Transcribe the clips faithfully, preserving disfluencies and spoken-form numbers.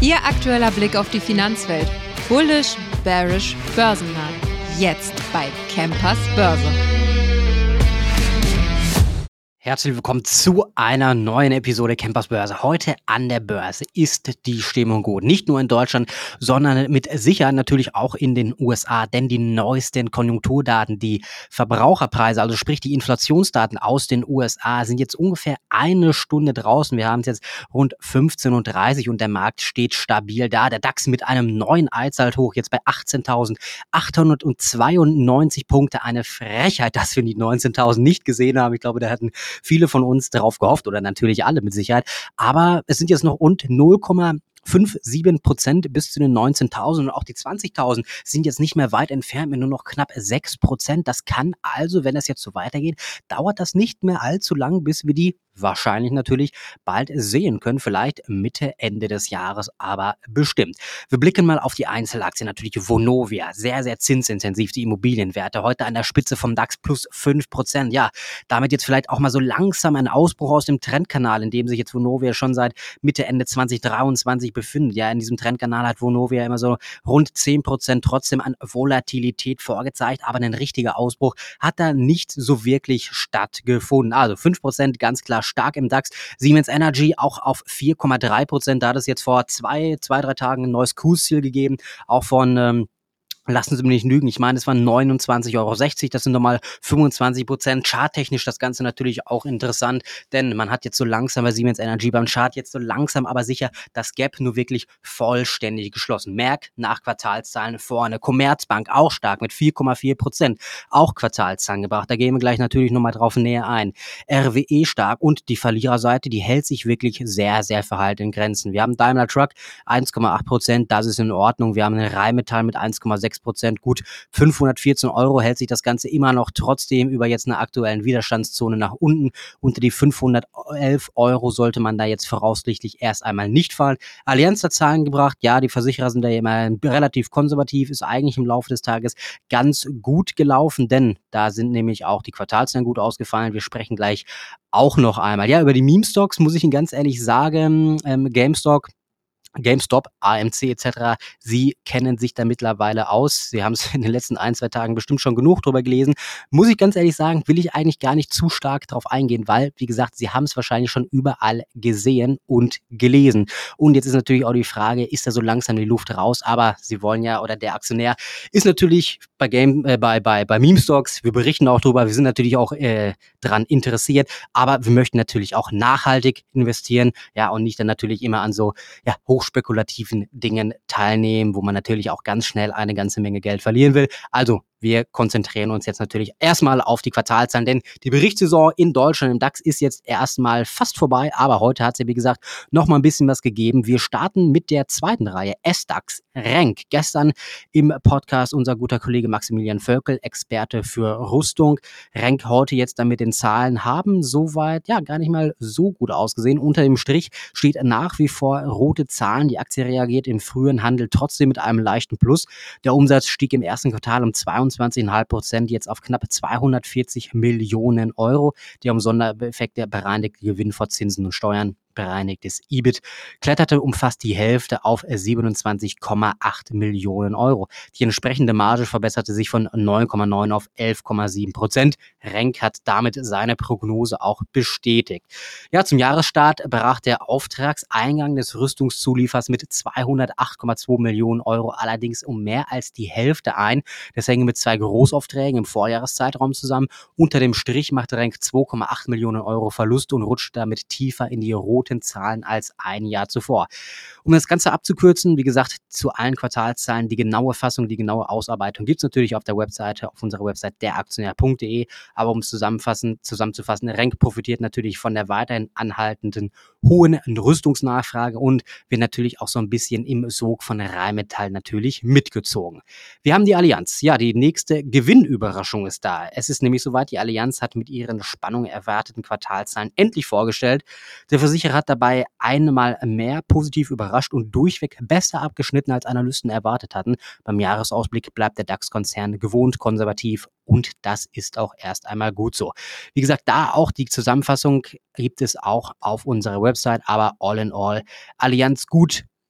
Ihr aktueller Blick auf die Finanzwelt. Bullish, bearish, börsennah. Jetzt bei Campers Börse. Herzlich willkommen zu einer neuen Episode Campers Börse. Heute an der Börse ist die Stimmung gut. Nicht nur in Deutschland, sondern mit Sicherheit natürlich auch in den U S A. Denn die neuesten Konjunkturdaten, die Verbraucherpreise, also sprich die Inflationsdaten aus den U S A, sind jetzt ungefähr eine Stunde draußen. Wir haben es jetzt rund fünfzehn Uhr dreißig und der Markt steht stabil da. Der DAX mit einem neuen Allzeithoch jetzt bei achtzehntausendachthundertzweiundneunzig Punkte. Eine Frechheit, dass wir die neunzehntausend nicht gesehen haben. Ich glaube, da hatten viele von uns darauf gehofft oder natürlich alle mit Sicherheit. Aber es sind jetzt noch rund null Komma siebenundfünfzig Prozent bis zu den neunzehntausend und auch die zwanzigtausend sind jetzt nicht mehr weit entfernt mit nur noch knapp sechs Prozent. Das kann also, wenn es jetzt so weitergeht, dauert das nicht mehr allzu lang, bis wir die wahrscheinlich natürlich bald sehen können, vielleicht Mitte, Ende des Jahres, aber bestimmt. Wir blicken mal auf die Einzelaktien, natürlich Vonovia, sehr, sehr zinsintensiv, die Immobilienwerte, heute an der Spitze vom DAX plus fünf Prozent, ja, damit jetzt vielleicht auch mal so langsam ein Ausbruch aus dem Trendkanal, in dem sich jetzt Vonovia schon seit Mitte, Ende zwanzig dreiundzwanzig befindet. Ja, in diesem Trendkanal hat Vonovia immer so rund zehn Prozent trotzdem an Volatilität vorgezeigt, aber ein richtiger Ausbruch hat da nicht so wirklich stattgefunden. Also fünf Prozent ganz klar stark im DAX. Siemens Energy auch auf vier Komma drei Prozent. Da hat es jetzt vor zwei, zwei, drei Tagen ein neues Kursziel gegeben, auch von ähm, lassen Sie mich nicht lügen, ich meine, es waren neunundzwanzig Euro sechzig, das sind nochmal fünfundzwanzig Prozent. Charttechnisch das Ganze natürlich auch interessant, denn man hat jetzt so langsam bei Siemens Energy beim Chart jetzt so langsam, aber sicher das Gap nur wirklich vollständig geschlossen. Merck nach Quartalszahlen vorne. Commerzbank auch stark mit vier Komma vier Prozent, auch Quartalszahlen gebracht. Da gehen wir gleich natürlich nochmal drauf näher ein. R W E stark und die Verliererseite, die hält sich wirklich sehr, sehr verhalten in Grenzen. Wir haben Daimler Truck eins Komma acht Prozent, das ist in Ordnung. Wir haben einen Rheinmetall mit eins Komma sechs Prozent, gut fünfhundertvierzehn Euro hält sich das Ganze immer noch trotzdem über jetzt eine aktuellen Widerstandszone nach unten. Unter die fünfhundertelf Euro sollte man da jetzt voraussichtlich erst einmal nicht fallen. Allianz hat Zahlen gebracht, ja, die Versicherer sind da immer relativ konservativ, ist eigentlich im Laufe des Tages ganz gut gelaufen, denn da sind nämlich auch die Quartalszahlen gut ausgefallen. Wir sprechen gleich auch noch einmal. Ja, über die Meme-Stocks muss ich Ihnen ganz ehrlich sagen, ähm, GameStop, GameStop, A M C et cetera, Sie kennen sich da mittlerweile aus. Sie haben es in den letzten ein, zwei Tagen bestimmt schon genug drüber gelesen. Muss ich ganz ehrlich sagen, will ich eigentlich gar nicht zu stark drauf eingehen, weil, wie gesagt, Sie haben es wahrscheinlich schon überall gesehen und gelesen. Und jetzt ist natürlich auch die Frage, ist da so langsam die Luft raus? Aber Sie wollen ja, oder der Aktionär ist natürlich bei Game, äh, bei, bei, bei Meme-Stocks, wir berichten auch drüber, wir sind natürlich auch äh, dran interessiert, aber wir möchten natürlich auch nachhaltig investieren, ja, und nicht dann natürlich immer an so, ja, hochspekulativen Dingen teilnehmen, wo man natürlich auch ganz schnell eine ganze Menge Geld verlieren will. Also wir konzentrieren uns jetzt natürlich erstmal auf die Quartalzahlen, denn die Berichtssaison in Deutschland im DAX ist jetzt erstmal fast vorbei, aber heute hat es ja, wie gesagt, noch mal ein bisschen was gegeben. Wir starten mit der zweiten Reihe, S DAX Renk. Gestern im Podcast unser guter Kollege Maximilian Völkel, Experte für Rüstung. Renk heute jetzt dann mit den Zahlen haben soweit ja gar nicht mal so gut ausgesehen. Unter dem Strich steht nach wie vor rote Zahlen. Die Aktie reagiert im frühen Handel trotzdem mit einem leichten Plus. Der Umsatz stieg im ersten Quartal um zweiundzwanzig Komma fünf Prozent jetzt auf knapp zweihundertvierzig Millionen Euro. Die haben Sondereffekt der bereinigte Gewinn vor Zinsen und Steuern. Bereinigtes E B I T kletterte um fast die Hälfte auf siebenundzwanzig Komma acht Millionen Euro. Die entsprechende Marge verbesserte sich von neun Komma neun auf elf Komma sieben Prozent. Renk hat damit seine Prognose auch bestätigt. Ja, zum Jahresstart brach der Auftragseingang des Rüstungszulieferers mit zweihundertacht Komma zwei Millionen Euro allerdings um mehr als die Hälfte ein. Das hängt mit zwei Großaufträgen im Vorjahreszeitraum zusammen. Unter dem Strich machte Renk zwei Komma acht Millionen Euro Verlust und rutscht damit tiefer in die rote Zahlen als ein Jahr zuvor. Um das Ganze abzukürzen, wie gesagt, zu allen Quartalszahlen, die genaue Fassung, die genaue Ausarbeitung gibt es natürlich auf der Webseite, auf unserer Website der aktionär punkt de. Aber um es zusammenfassen, zusammenzufassen, Renk profitiert natürlich von der weiterhin anhaltenden hohen Rüstungsnachfrage und wird natürlich auch so ein bisschen im Sog von Rheinmetall natürlich mitgezogen. Wir haben die Allianz. Ja, die nächste Gewinnüberraschung ist da. Es ist nämlich soweit, die Allianz hat mit ihren Spannung erwarteten Quartalszahlen endlich vorgestellt. Der Versicherer hat dabei einmal mehr positiv überrascht und durchweg besser abgeschnitten, als Analysten erwartet hatten. Beim Jahresausblick bleibt der DAX-Konzern gewohnt konservativ und das ist auch erst einmal gut so. Wie gesagt, da auch die Zusammenfassung gibt es auch auf unserer Website, aber all in all, Allianz gut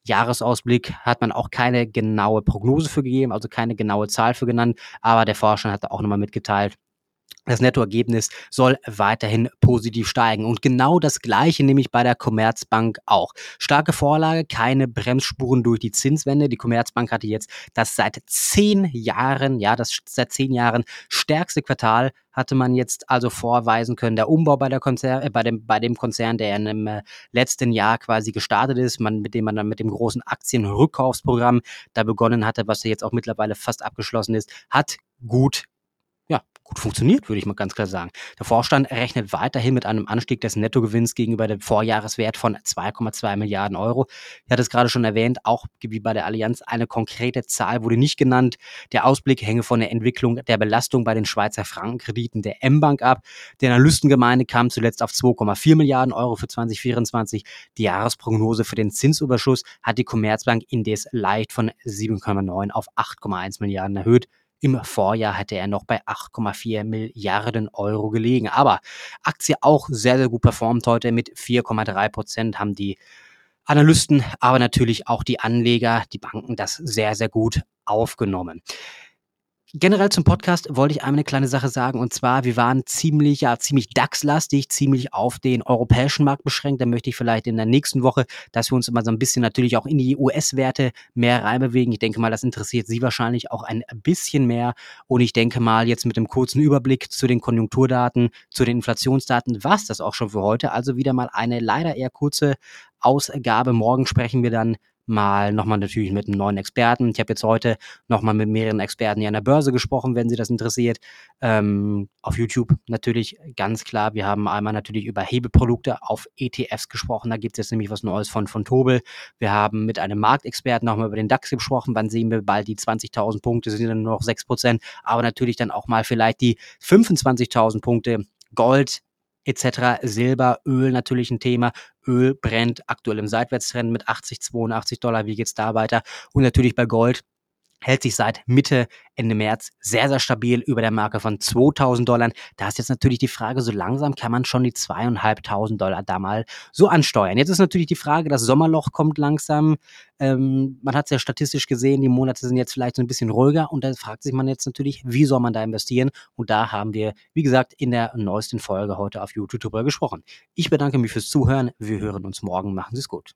Jahresausblick hat man auch keine genaue Prognose für gegeben, also keine genaue Zahl für genannt, aber der Vorstand hat auch nochmal mitgeteilt, das Nettoergebnis soll weiterhin positiv steigen. Und genau das Gleiche nämlich bei der Commerzbank auch. Starke Vorlage, keine Bremsspuren durch die Zinswende. Die Commerzbank hatte jetzt das seit zehn Jahren, ja, das seit zehn Jahren stärkste Quartal hatte man jetzt also vorweisen können. Der Umbau bei der Konzern, äh, bei dem, bei dem Konzern, der in dem äh, letzten Jahr quasi gestartet ist, man, mit dem man dann mit dem großen Aktienrückkaufsprogramm da begonnen hatte, was jetzt auch mittlerweile fast abgeschlossen ist, hat gut ja, gut funktioniert, würde ich mal ganz klar sagen. Der Vorstand rechnet weiterhin mit einem Anstieg des Nettogewinns gegenüber dem Vorjahreswert von zwei Komma zwei Milliarden Euro. Ich hatte es gerade schon erwähnt, auch wie bei der Allianz, eine konkrete Zahl wurde nicht genannt. Der Ausblick hänge von der Entwicklung der Belastung bei den Schweizer Frankenkrediten der M-Bank ab. Die Analystengemeinde kam zuletzt auf zwei Komma vier Milliarden Euro für zwanzig vierundzwanzig. Die Jahresprognose für den Zinsüberschuss hat die Commerzbank indes leicht von sieben Komma neun auf acht Komma eins Milliarden erhöht. Im Vorjahr hätte er noch bei acht Komma vier Milliarden Euro gelegen. Aber Aktie auch sehr, sehr gut performt heute mit vier Komma drei Prozent haben die Analysten, aber natürlich auch die Anleger, die Banken das sehr, sehr gut aufgenommen. Generell zum Podcast wollte ich einmal eine kleine Sache sagen, und zwar, wir waren ziemlich, ja, ziemlich DAX-lastig, ziemlich auf den europäischen Markt beschränkt. Da möchte ich vielleicht in der nächsten Woche, dass wir uns immer so ein bisschen natürlich auch in die U S-Werte mehr reinbewegen. Ich denke mal, das interessiert Sie wahrscheinlich auch ein bisschen mehr. Und ich denke mal, jetzt mit dem kurzen Überblick zu den Konjunkturdaten, zu den Inflationsdaten, war es das auch schon für heute. Also wieder mal eine leider eher kurze Ausgabe. Morgen sprechen wir dann mal nochmal natürlich mit einem neuen Experten. Ich habe jetzt heute nochmal mit mehreren Experten hier an der Börse gesprochen, wenn Sie das interessiert. Ähm, auf YouTube natürlich ganz klar. Wir haben einmal natürlich über Hebelprodukte auf E T Fs gesprochen. Da gibt es jetzt nämlich was Neues von, von Tobel. Wir haben mit einem Marktexperten nochmal über den DAX gesprochen. Wann sehen wir bald die zwanzigtausend Punkte, sind dann nur noch sechs Prozent. Aber natürlich dann auch mal vielleicht die fünfundzwanzigtausend Punkte. Gold et cetera. Silber, Öl natürlich ein Thema. Öl brennt aktuell im Seitwärtstrend mit achtzig, zweiundachtzig Dollar. Wie geht's da weiter? Und natürlich bei Gold hält sich seit Mitte, Ende März sehr, sehr stabil über der Marke von zweitausend Dollar. Da ist jetzt natürlich die Frage, so langsam kann man schon die zweitausendfünfhundert Dollar da mal so ansteuern. Jetzt ist natürlich die Frage, das Sommerloch kommt langsam. Ähm, man hat es ja statistisch gesehen, die Monate sind jetzt vielleicht so ein bisschen ruhiger, und da fragt sich man jetzt natürlich, wie soll man da investieren? Und da haben wir, wie gesagt, in der neuesten Folge heute auf YouTube darüber gesprochen. Ich bedanke mich fürs Zuhören. Wir hören uns morgen. Machen Sie es gut.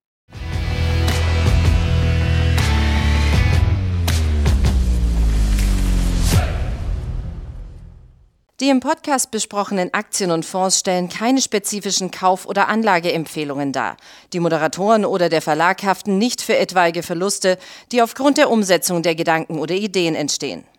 Die im Podcast besprochenen Aktien und Fonds stellen keine spezifischen Kauf- oder Anlageempfehlungen dar. Die Moderatoren oder der Verlag haften nicht für etwaige Verluste, die aufgrund der Umsetzung der Gedanken oder Ideen entstehen.